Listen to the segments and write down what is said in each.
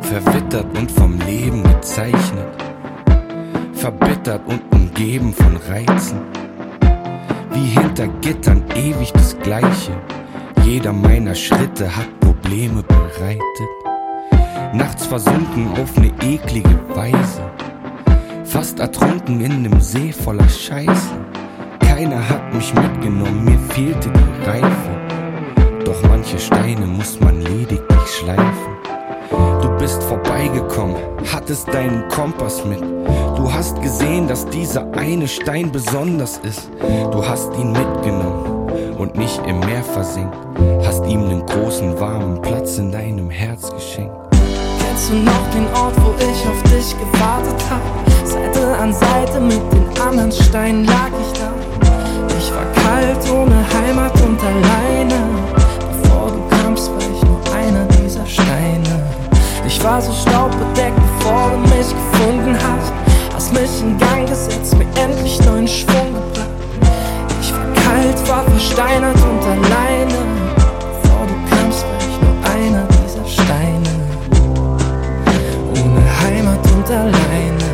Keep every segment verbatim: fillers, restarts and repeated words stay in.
verwittert und vom Leben gezeichnet, verbittert und umgeben von Reizen. Wie hinter Gittern ewig das Gleiche. Jeder meiner Schritte hat Probleme bereitet. Nachts versunken auf ne eklige Weise, fast ertrunken in nem See voller Scheiße. Keiner hat mich mitgenommen, mir fehlte die Reife. Doch manche Steine muss man lediglich schleifen. Du bist vorbeigekommen, hattest deinen Kompass mit. Du hast gesehen, dass dieser eine Stein besonders ist. Du hast ihn mitgenommen und nicht im Meer versenkt. Hast ihm einen großen, warmen Platz in deinem Herz geschenkt. Kennst du noch den Ort, wo ich auf dich gewartet hab? Seite an Seite mit den anderen Steinen lag ich da. Ich war kalt, ohne Heimat und alleine. Bevor du kamst, war ich nur einer dieser Steine. Ich war so staubbedeckt, bevor du mich gefunden hast. Hast mich in Gang gesetzt, mir endlich neuen Schwung gebracht. Ich war kalt, war versteinert und alleine. Bevor du kamst, war ich nur einer dieser Steine. Ohne Heimat und alleine.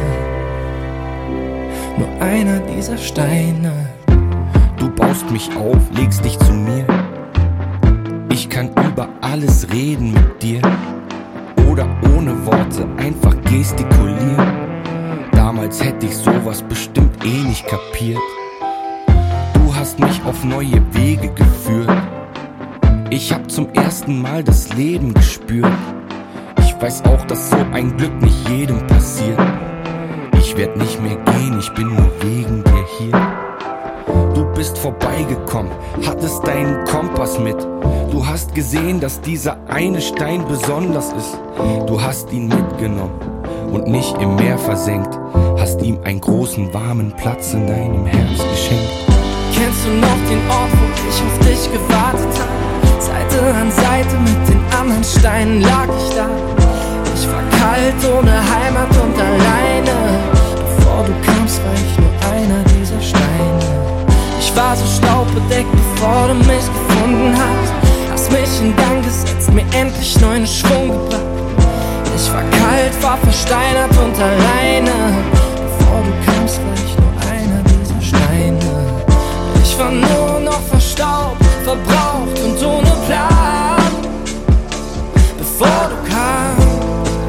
Nur einer dieser Steine. Du baust mich auf, legst dich zu mir. Ich kann über alles reden mit dir. Oder ohne Worte einfach gestikulieren. Damals hätte ich sowas bestimmt eh nicht kapiert. Du hast mich auf neue Wege geführt. Ich hab zum ersten Mal das Leben gespürt. Ich weiß auch, dass so ein Glück nicht jedem passiert. Ich werd nicht mehr gehen, ich bin nur wegen dir hier. Du bist vorbeigekommen, hattest deinen Kompass mit. Du hast gesehen, dass dieser eine Stein besonders ist. Du hast ihn mitgenommen und nicht im Meer versenkt. Hast ihm einen großen, warmen Platz in deinem Herz geschenkt. Kennst du noch den Ort, wo ich auf dich gewartet hab? Seite an Seite mit den anderen Steinen lag ich da. Ich war kalt, ohne Heimat und alleine. Bevor du kamst, war ich nur einer dieser Steine. Ich war so staubbedeckt, bevor du mich gefunden hast. Hast mich in Gang gesetzt, mir endlich neuen Schwung gebracht. Ich war kalt, war versteinert und alleine. Bevor du kamst, war ich nur einer dieser Steine. Ich war nur noch verstaubt, verbraucht und ohne Plan. Bevor du kamst,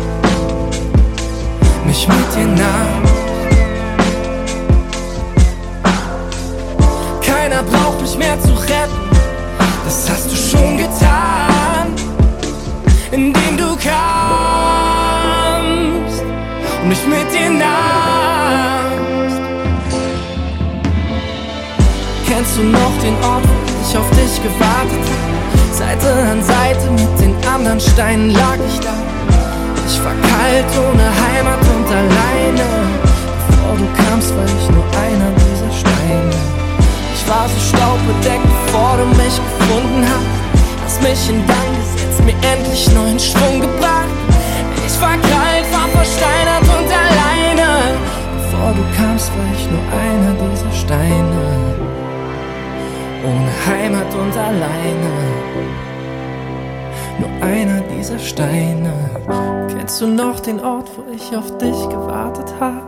mich mit dir nahm. Keiner braucht mich mehr zu retten, das hast du schon getan, indem du kamst und mich mit dir nahmst. Kennst du noch den Ort, wo ich auf dich gewartet hab? Seite an Seite mit den anderen Steinen lag ich da. Ich war kalt, ohne Heimat und alleine. Bevor du kamst, war ich nur einer dieser Steine. Ich war so staubbedeckt, bevor du mich gefunden hast. Hast mich in Gang gesetzt, mir endlich neuen Schwung gebracht. Ich war kalt, war versteinert und alleine. Bevor du kamst, war ich nur einer dieser Steine. Ohne Heimat und alleine. Nur einer dieser Steine. Kennst du noch den Ort, wo ich auf dich gewartet hab?